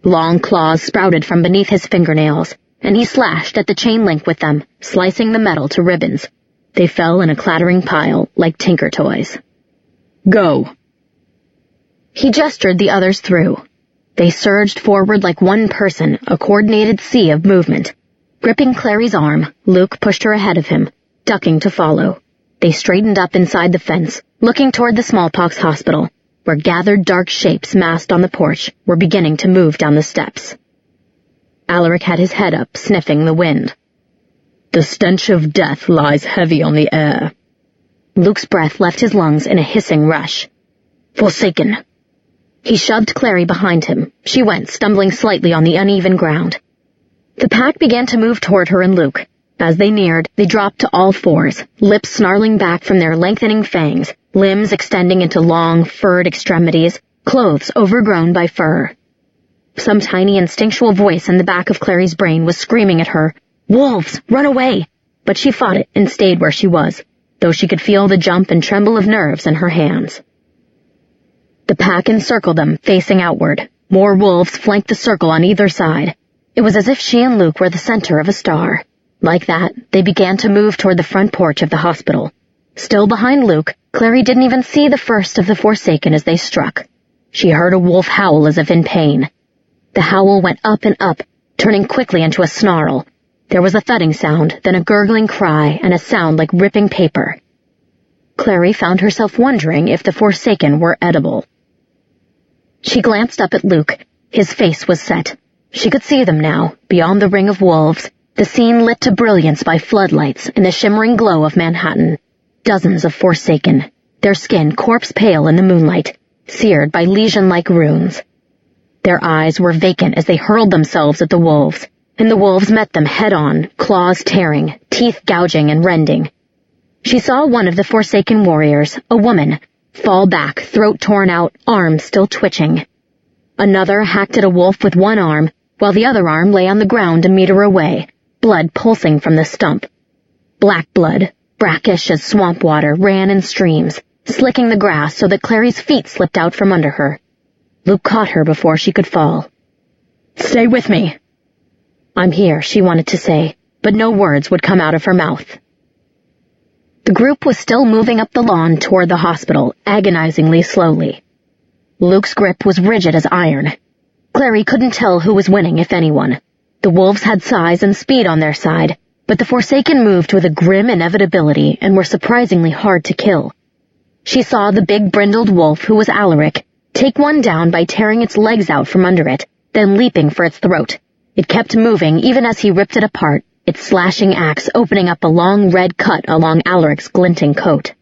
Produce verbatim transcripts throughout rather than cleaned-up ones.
Long claws sprouted from beneath his fingernails, and he slashed at the chain link with them, slicing the metal to ribbons. They fell in a clattering pile like tinker toys. "Go!" He gestured the others through. They surged forward like one person, a coordinated sea of movement. Gripping Clary's arm, Luke pushed her ahead of him, ducking to follow. They straightened up inside the fence, looking toward the smallpox hospital, where gathered dark shapes massed on the porch were beginning to move down the steps. Alaric had his head up, sniffing the wind. "The stench of death lies heavy on the air." Luke's breath left his lungs in a hissing rush. "Forsaken!" He shoved Clary behind him. She went, stumbling slightly on the uneven ground. The pack began to move toward her and Luke. As they neared, they dropped to all fours, lips snarling back from their lengthening fangs, limbs extending into long, furred extremities, clothes overgrown by fur. Some tiny instinctual voice in the back of Clary's brain was screaming at her, "Wolves! Run away!" But she fought it and stayed where she was, though she could feel the jump and tremble of nerves in her hands. The pack encircled them, facing outward. More wolves flanked the circle on either side. It was as if she and Luke were the center of a star. Like that, they began to move toward the front porch of the hospital. Still behind Luke, Clary didn't even see the first of the Forsaken as they struck. She heard a wolf howl as if in pain. The howl went up and up, turning quickly into a snarl. There was a thudding sound, then a gurgling cry, and a sound like ripping paper. Clary found herself wondering if the Forsaken were edible. She glanced up at Luke. His face was set. She could see them now, beyond the ring of wolves, the scene lit to brilliance by floodlights in the shimmering glow of Manhattan. Dozens of Forsaken, their skin corpse-pale in the moonlight, seared by lesion-like runes. Their eyes were vacant as they hurled themselves at the wolves, and the wolves met them head-on, claws tearing, teeth gouging and rending. She saw one of the Forsaken warriors, a woman, fall back, throat torn out, arms still twitching. Another hacked at a wolf with one arm, while the other arm lay on the ground a meter away, blood pulsing from the stump. Black blood, brackish as swamp water, ran in streams, slicking the grass so that Clary's feet slipped out from under her. Luke caught her before she could fall. "Stay with me." "I'm here," she wanted to say, but no words would come out of her mouth. The group was still moving up the lawn toward the hospital, agonizingly slowly. Luke's grip was rigid as iron. Clary couldn't tell who was winning, if anyone. The wolves had size and speed on their side, but the Forsaken moved with a grim inevitability and were surprisingly hard to kill. She saw the big brindled wolf, who was Alaric, take one down by tearing its legs out from under it, then leaping for its throat. It kept moving even as he ripped it apart, its slashing axe opening up a long red cut along Alaric's glinting coat.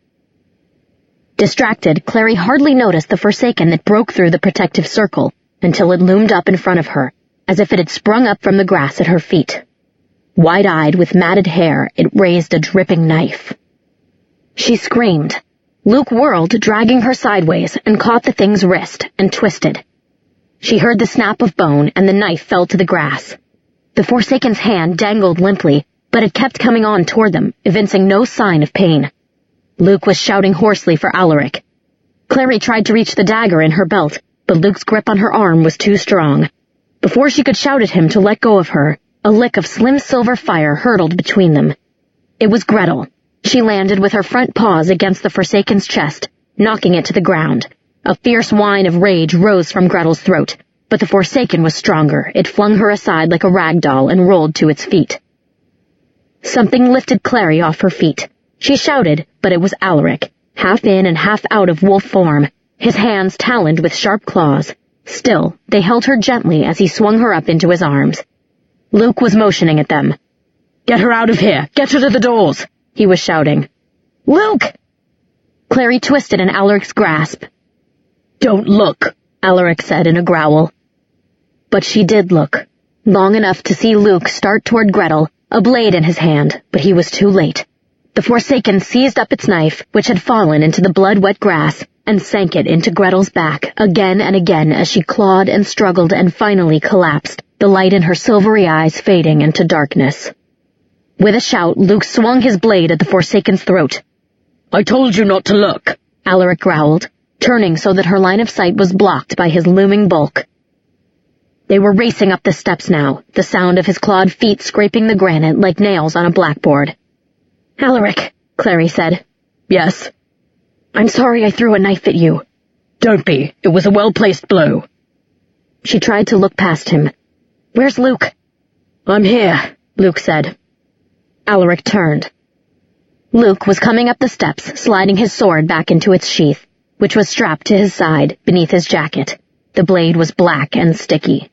Distracted, Clary hardly noticed the Forsaken that broke through the protective circle until it loomed up in front of her, as if it had sprung up from the grass at her feet. Wide-eyed with matted hair, it raised a dripping knife. She screamed. Luke whirled, dragging her sideways, and caught the thing's wrist and twisted. She heard the snap of bone, and the knife fell to the grass. The Forsaken's hand dangled limply, but it kept coming on toward them, evincing no sign of pain. Luke was shouting hoarsely for Alaric. Clary tried to reach the dagger in her belt, but Luke's grip on her arm was too strong. Before she could shout at him to let go of her, a lick of slim silver fire hurtled between them. It was Gretel. She landed with her front paws against the Forsaken's chest, knocking it to the ground. A fierce whine of rage rose from Gretel's throat, but the Forsaken was stronger. It flung her aside like a rag doll and rolled to its feet. Something lifted Clary off her feet. She shouted, but it was Alaric, half in and half out of wolf form, his hands taloned with sharp claws. Still, they held her gently as he swung her up into his arms. Luke was motioning at them. "Get her out of here! Get her to the doors!" he was shouting. "Luke!" Clary twisted in Alaric's grasp. "Don't look," Alaric said in a growl. But she did look, long enough to see Luke start toward Gretel, a blade in his hand, but he was too late. The Forsaken seized up its knife, which had fallen into the blood-wet grass, and sank it into Gretel's back again and again as she clawed and struggled and finally collapsed, the light in her silvery eyes fading into darkness. With a shout, Luke swung his blade at the Forsaken's throat. "I told you not to look," Alaric growled, turning so that her line of sight was blocked by his looming bulk. They were racing up the steps now, the sound of his clawed feet scraping the granite like nails on a blackboard. "Alaric," Clary said. "Yes?" "I'm sorry I threw a knife at you." "Don't be. It was a well-placed blow." She tried to look past him. "Where's Luke?" "I'm here," Luke said. Alaric turned. Luke was coming up the steps, sliding his sword back into its sheath, which was strapped to his side beneath his jacket. The blade was black and sticky.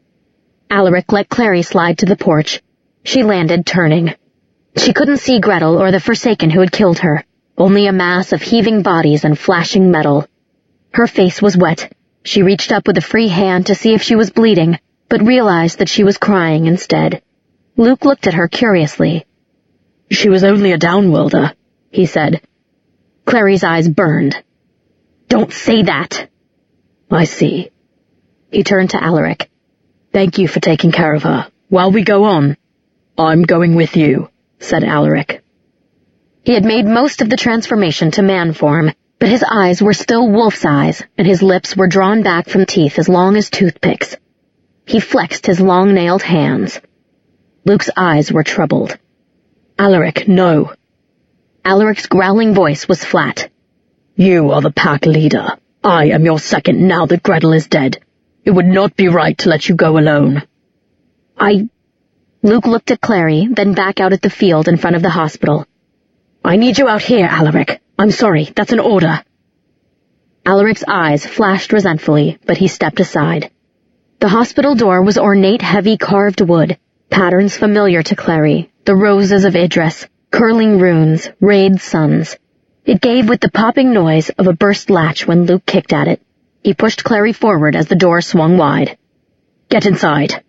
Alaric let Clary slide to the porch. She landed, turning. She couldn't see Gretel or the Forsaken who had killed her, only a mass of heaving bodies and flashing metal. Her face was wet. She reached up with a free hand to see if she was bleeding, but realized that she was crying instead. Luke looked at her curiously. "She was only a downworlder," he said. Clary's eyes burned. "Don't say that." "I see." He turned to Alaric. "Thank you for taking care of her. While we go on, I'm going with you," said Alaric. He had made most of the transformation to man form, but his eyes were still wolf's eyes, and his lips were drawn back from teeth as long as toothpicks. He flexed his long-nailed hands. Luke's eyes were troubled. "Alaric, no." Alaric's growling voice was flat. "You are the pack leader. I am your second now that Gretel is dead. It would not be right to let you go alone." I... Luke looked at Clary, then back out at the field in front of the hospital. "I need you out here, Alaric. I'm sorry, that's an order." Alaric's eyes flashed resentfully, but he stepped aside. The hospital door was ornate, heavy carved wood, patterns familiar to Clary, the roses of Idris, curling runes, rayed suns. It gave with the popping noise of a burst latch when Luke kicked at it. He pushed Clary forward as the door swung wide. "Get inside."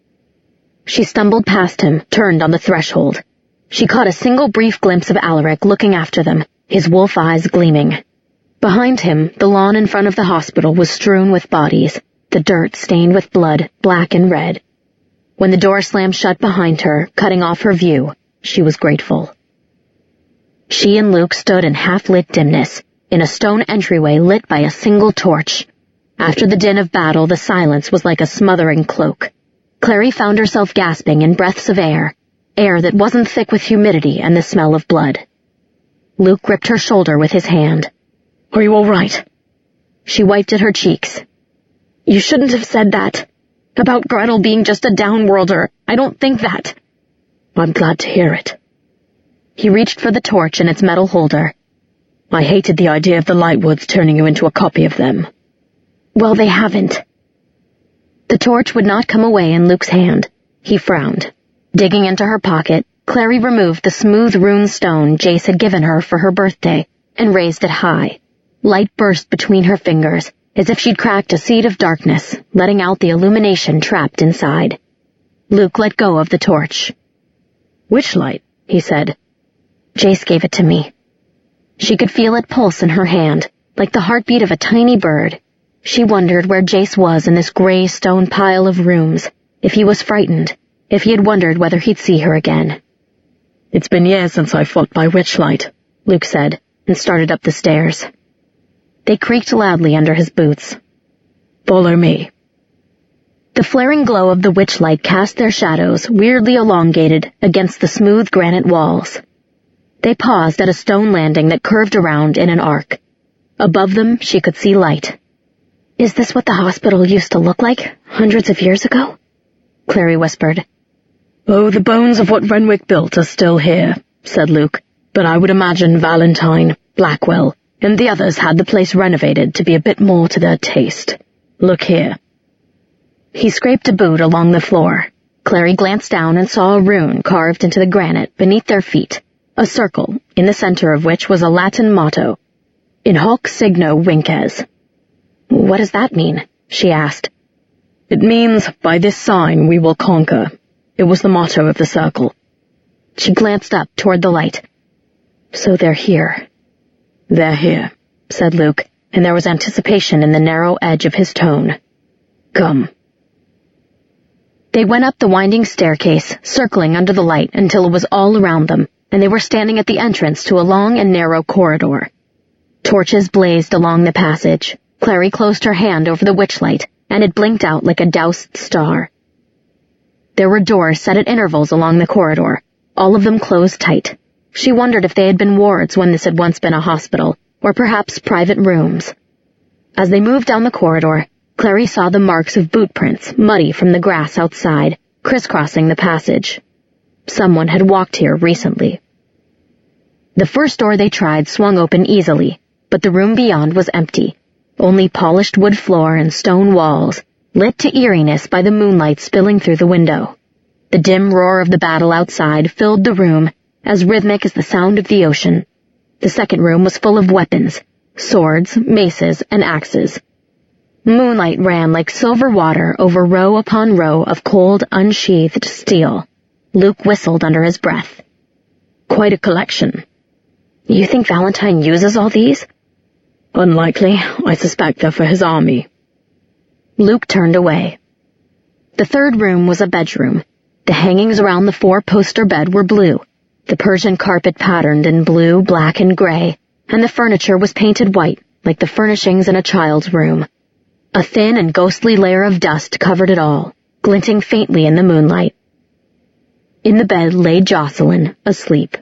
She stumbled past him, turned on the threshold. She caught a single brief glimpse of Alaric looking after them, his wolf eyes gleaming. Behind him, the lawn in front of the hospital was strewn with bodies, the dirt stained with blood, black and red. When the door slammed shut behind her, cutting off her view, she was grateful. She and Luke stood in half-lit dimness, in a stone entryway lit by a single torch. After the din of battle, the silence was like a smothering cloak. Clary found herself gasping in breaths of air, air that wasn't thick with humidity and the smell of blood. Luke gripped her shoulder with his hand. "Are you all right?" She wiped at her cheeks. "You shouldn't have said that. About Gretel being just a downworlder. I don't think that." "I'm glad to hear it." He reached for the torch in its metal holder. "I hated the idea of the Lightwoods turning you into a copy of them." "Well, they haven't." The torch would not come away in Luke's hand. He frowned. Digging into her pocket, Clary removed the smooth rune stone Jace had given her for her birthday and raised it high. Light burst between her fingers, as if she'd cracked a seed of darkness, letting out the illumination trapped inside. Luke let go of the torch. "Which light?" he said. "Jace gave it to me." She could feel it pulse in her hand, like the heartbeat of a tiny bird. She wondered where Jace was in this gray stone pile of rooms, if he was frightened, if he had wondered whether he'd see her again. "It's been years since I fought by Witchlight," Luke said, and started up the stairs. They creaked loudly under his boots. "Follow me." The flaring glow of the witchlight cast their shadows, weirdly elongated, against the smooth granite walls. They paused at a stone landing that curved around in an arc. Above them, she could see light. "Is this what the hospital used to look like, hundreds of years ago?" Clary whispered. "Oh, the bones of what Renwick built are still here," said Luke, "but I would imagine Valentine, Blackwell, and the others had the place renovated to be a bit more to their taste. Look here." He scraped a boot along the floor. Clary glanced down and saw a rune carved into the granite beneath their feet, a circle, in the center of which was a Latin motto, In hoc signo vinces. "What does that mean?" she asked. "It means, by this sign we will conquer." It was the motto of the circle. She glanced up toward the light. "So they're here." "They're here," said Luke, and there was anticipation in the narrow edge of his tone. "Come." They went up the winding staircase, circling under the light until it was all around them, and they were standing at the entrance to a long and narrow corridor. Torches blazed along the passage. Clary closed her hand over the witchlight, and it blinked out like a doused star. There were doors set at intervals along the corridor, all of them closed tight. She wondered if they had been wards when this had once been a hospital, or perhaps private rooms. As they moved down the corridor, Clary saw the marks of boot prints, muddy from the grass outside, crisscrossing the passage. Someone had walked here recently. The first door they tried swung open easily, but the room beyond was empty. Only polished wood floor and stone walls, lit to eeriness by the moonlight spilling through the window. The dim roar of the battle outside filled the room, as rhythmic as the sound of the ocean. The second room was full of weapons, swords, maces, and axes. Moonlight ran like silver water over row upon row of cold, unsheathed steel. Luke whistled under his breath. Quite a collection. You think Valentine uses all these? Unlikely. I suspect they're for his army. Luke turned away. The third room was a bedroom. The hangings around the four-poster bed were blue, the Persian carpet patterned in blue, black, and gray, and the furniture was painted white, like the furnishings in a child's room. A thin and ghostly layer of dust covered it all, glinting faintly in the moonlight. In the bed lay Jocelyn, asleep.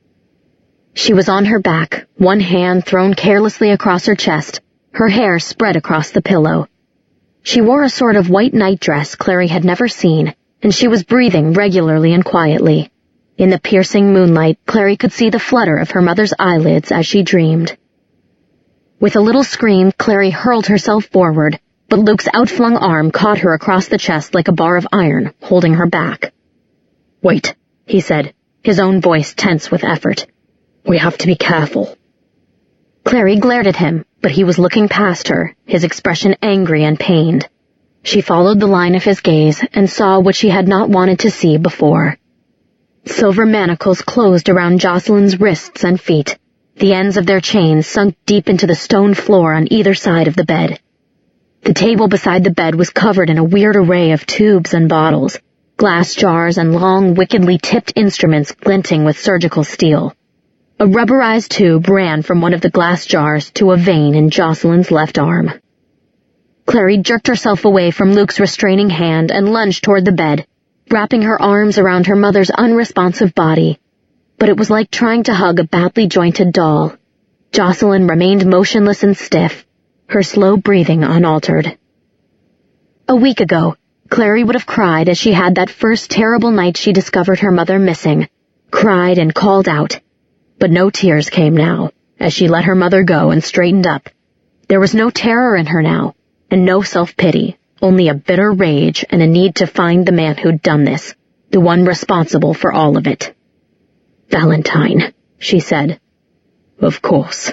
She was on her back, one hand thrown carelessly across her chest, her hair spread across the pillow. She wore a sort of white nightdress Clary had never seen, and she was breathing regularly and quietly. In the piercing moonlight, Clary could see the flutter of her mother's eyelids as she dreamed. With a little scream, Clary hurled herself forward, but Luke's outflung arm caught her across the chest like a bar of iron, holding her back. Wait, he said, his own voice tense with effort. We have to be careful. Clary glared at him, but he was looking past her, his expression angry and pained. She followed the line of his gaze and saw what she had not wanted to see before. Silver manacles closed around Jocelyn's wrists and feet. The ends of their chains sunk deep into the stone floor on either side of the bed. The table beside the bed was covered in a weird array of tubes and bottles, glass jars and long, wickedly tipped instruments glinting with surgical steel. A rubberized tube ran from one of the glass jars to a vein in Jocelyn's left arm. Clary jerked herself away from Luke's restraining hand and lunged toward the bed, wrapping her arms around her mother's unresponsive body. But it was like trying to hug a badly jointed doll. Jocelyn remained motionless and stiff, her slow breathing unaltered. A week ago, Clary would have cried as she had that first terrible night she discovered her mother missing, cried and called out. But no tears came now, as she let her mother go and straightened up. There was no terror in her now, and no self-pity, only a bitter rage and a need to find the man who'd done this, the one responsible for all of it. Valentine, she said. Of course.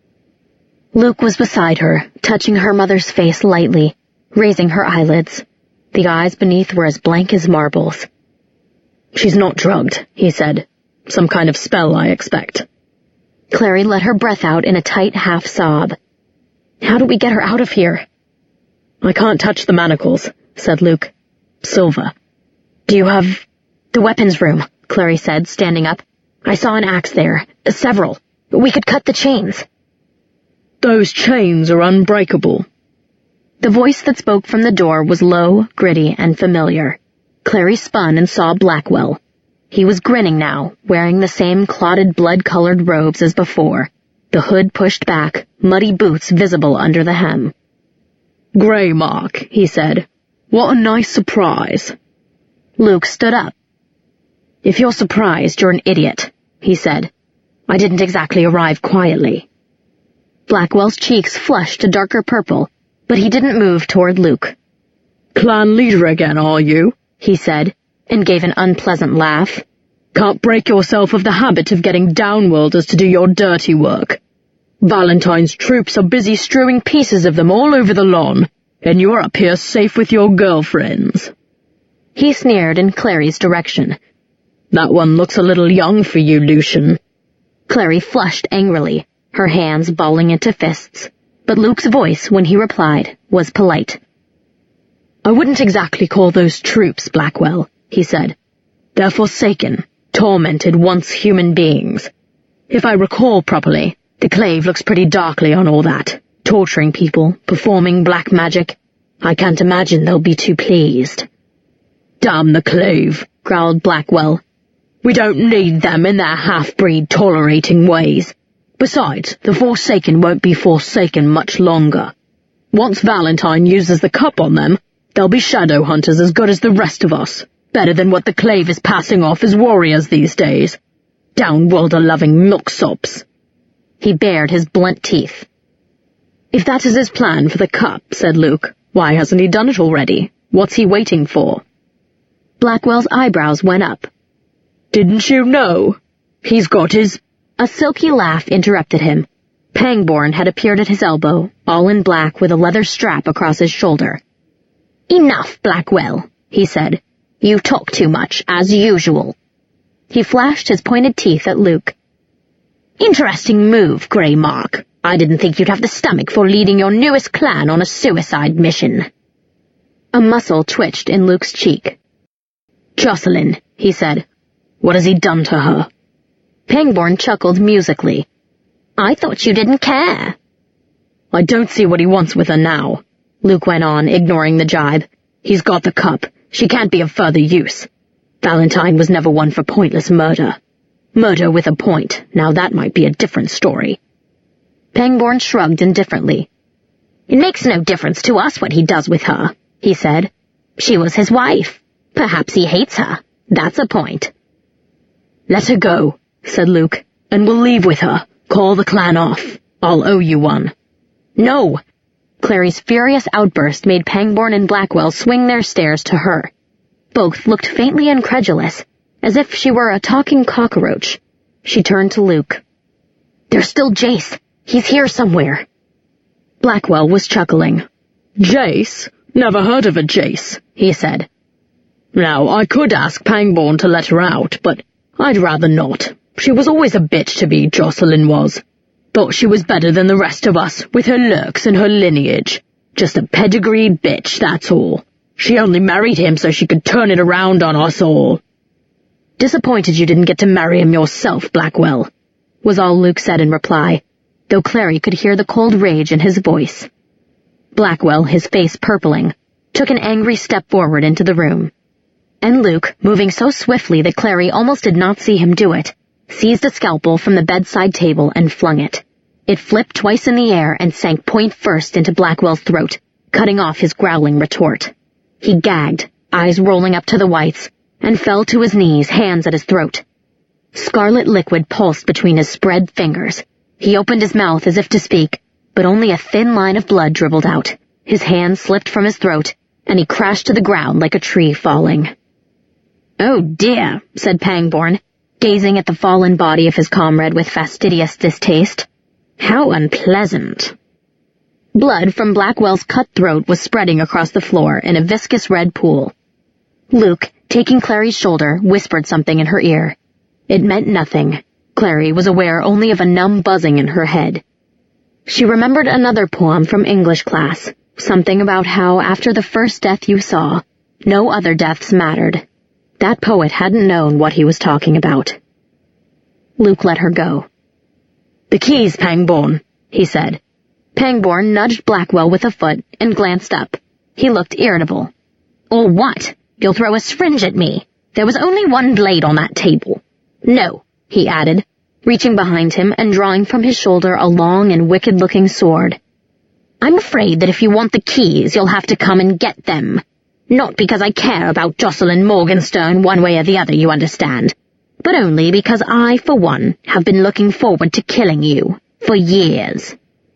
Luke was beside her, touching her mother's face lightly, raising her eyelids. The eyes beneath were as blank as marbles. She's not drugged, he said. Some kind of spell, I expect. Clary let her breath out in a tight half-sob. How do we get her out of here? I can't touch the manacles, said Luke. Silver. Do you have... The weapons room, Clary said, standing up. I saw an axe there. Several. We could cut the chains. Those chains are unbreakable. The voice that spoke from the door was low, gritty, and familiar. Clary spun and saw Blackwell. He was grinning now, wearing the same clotted blood-colored robes as before, the hood pushed back, muddy boots visible under the hem. Greymark, he said. What a nice surprise. Luke stood up. If you're surprised, you're an idiot, he said. I didn't exactly arrive quietly. Blackwell's cheeks flushed a darker purple, but he didn't move toward Luke. Clan leader again, are you? He said, and gave an unpleasant laugh. Can't break yourself of the habit of getting downworlders to do your dirty work. Valentine's troops are busy strewing pieces of them all over the lawn, and you're up here safe with your girlfriends. He sneered in Clary's direction. That one looks a little young for you, Lucian. Clary flushed angrily, her hands balling into fists, but Luke's voice, when he replied, was polite. I wouldn't exactly call those troops, Blackwell, he said. They're forsaken, tormented once human beings. If I recall properly, the Clave looks pretty darkly on all that, torturing people, performing black magic. I can't imagine they'll be too pleased." "Damn the Clave," growled Blackwell. "We don't need them in their half-breed tolerating ways. Besides, the Forsaken won't be Forsaken much longer. Once Valentine uses the cup on them, they'll be shadow hunters as good as the rest of us, better than what the Clave is passing off as warriors these days. Downworlder-loving milksops." He bared his blunt teeth. "If that is his plan for the cup," said Luke, "why hasn't he done it already? What's he waiting for?" Blackwell's eyebrows went up. "Didn't you know? He's got his—" A silky laugh interrupted him. Pangborn had appeared at his elbow, all in black with a leather strap across his shoulder. "Enough, Blackwell," he said. "You talk too much, as usual." He flashed his pointed teeth at Luke. "Interesting move, Grey Mark. I didn't think you'd have the stomach for leading your newest clan on a suicide mission." A muscle twitched in Luke's cheek. "Jocelyn," he said. "What has he done to her?" Pangborn chuckled musically. "I thought you didn't care." "I don't see what he wants with her now," Luke went on, ignoring the jibe. "He's got the cup. She can't be of further use. Valentine was never one for pointless murder. Murder with a point, now that might be a different story." Pangborn shrugged indifferently. "It makes no difference to us what he does with her," he said. "She was his wife. Perhaps he hates her. That's a point." "Let her go," said Luke, "and we'll leave with her. Call the clan off. I'll owe you one." "No!" Clary's furious outburst made Pangborn and Blackwell swing their stares to her. Both looked faintly incredulous, as if she were a talking cockroach. She turned to Luke. "There's still Jace. He's here somewhere." Blackwell was chuckling. "Jace? Never heard of a Jace," he said. "Now, I could ask Pangborn to let her out, but I'd rather not. She was always a bitch to me, Jocelyn was. Thought she was better than the rest of us, with her lurks and her lineage. Just a pedigreed bitch, that's all. She only married him so she could turn it around on us all." "Disappointed you didn't get to marry him yourself, Blackwell," was all Luke said in reply, though Clary could hear the cold rage in his voice. Blackwell, his face purpling, took an angry step forward into the room. And Luke, moving so swiftly that Clary almost did not see him do it, seized a scalpel from the bedside table and flung it. It flipped twice in the air and sank point first into Blackwell's throat, cutting off his growling retort. He gagged, eyes rolling up to the whites, and fell to his knees, hands at his throat. Scarlet liquid pulsed between his spread fingers. He opened his mouth as if to speak, but only a thin line of blood dribbled out. His hand slipped from his throat, and he crashed to the ground like a tree falling. "Oh dear," said Pangborn, gazing at the fallen body of his comrade with fastidious distaste. "How unpleasant." Blood from Blackwell's cut throat was spreading across the floor in a viscous red pool. Luke, taking Clary's shoulder, whispered something in her ear. It meant nothing. Clary was aware only of a numb buzzing in her head. She remembered another poem from English class, something about how after the first death you saw, no other deaths mattered. That poet hadn't known what he was talking about. Luke let her go. "The keys, Pangborn," he said. Pangborn nudged Blackwell with a foot and glanced up. He looked irritable. "Or what? You'll throw a syringe at me. There was only one blade on that table. No," he added, reaching behind him and drawing from his shoulder a long and wicked-looking sword. "I'm afraid that if you want the keys, you'll have to come and get them. Not because I care about Jocelyn Morgenstern one way or the other, you understand, but only because I, for one, have been looking forward to killing you, for years."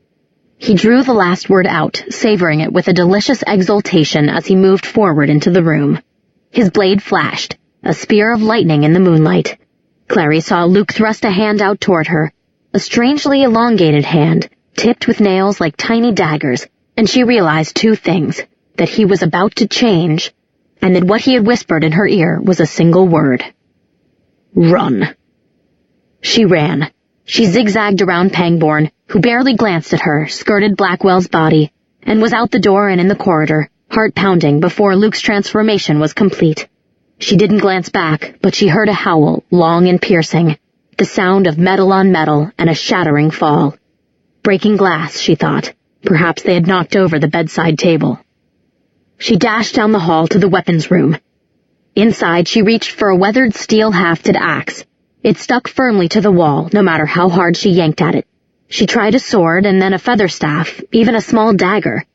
He drew the last word out, savoring it with a delicious exultation as he moved forward into the room. His blade flashed, a spear of lightning in the moonlight. Clary saw Luke thrust a hand out toward her, a strangely elongated hand, tipped with nails like tiny daggers, and she realized two things, that he was about to change, and that what he had whispered in her ear was a single word. "Run." She ran. She zigzagged around Pangborn, who barely glanced at her, skirted Blackwell's body, and was out the door and in the corridor, heart pounding before Luke's transformation was complete. She didn't glance back, but she heard a howl, long and piercing, the sound of metal on metal and a shattering fall. Breaking glass, she thought. Perhaps they had knocked over the bedside table. She dashed down the hall to the weapons room. Inside, she reached for a weathered steel-hafted axe. It stuck firmly to the wall, no matter how hard she yanked at it. She tried a sword and then a feather staff, even a small dagger,